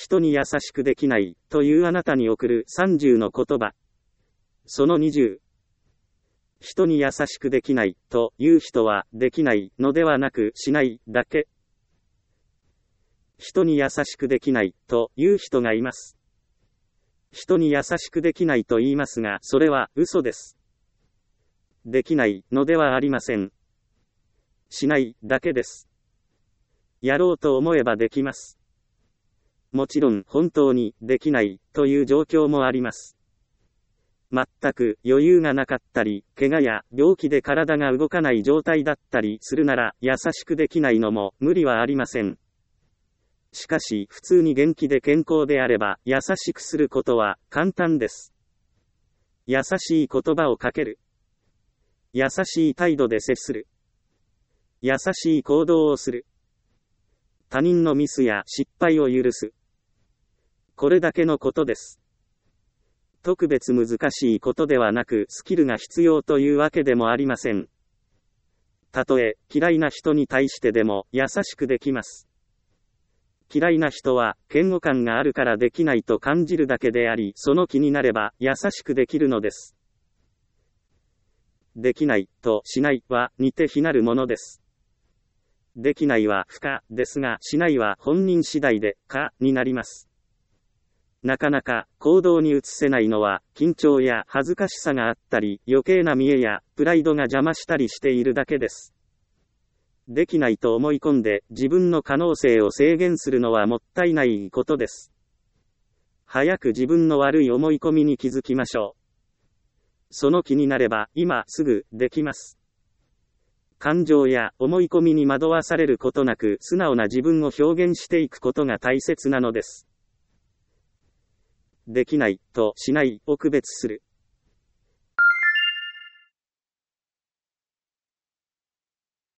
人に優しくできないというあなたに送る30の言葉。その20。人に優しくできないという人はできないのではなくしないだけ。人に優しくできないという人がいます。人に優しくできないと言いますが、それは嘘です。できないのではありません。しないだけです。やろうと思えばできます。もちろん本当にできないという状況もあります。全く余裕がなかったり、怪我や病気で体が動かない状態だったりするなら優しくできないのも無理はありません。しかし普通に元気で健康であれば優しくすることは簡単です。優しい言葉をかける。優しい態度で接する。優しい行動をする。他人のミスや失敗を許す。これだけのことです。特別難しいことではなくスキルが必要というわけでもありません。たとえ嫌いな人に対してでも優しくできます。嫌いな人は嫌悪感があるからできないと感じるだけであり、その気になれば優しくできるのです。できないとしないは似て非なるものです。できないは不可ですが、しないは本人次第で可になります。なかなか行動に移せないのは緊張や恥ずかしさがあったり、余計な見栄やプライドが邪魔したりしているだけです。できないと思い込んで自分の可能性を制限するのはもったいないことです。早く自分の悪い思い込みに気づきましょう。その気になれば今すぐできます。感情や思い込みに惑わされることなく素直な自分を表現していくことが大切なのです。できないとしないを区別する。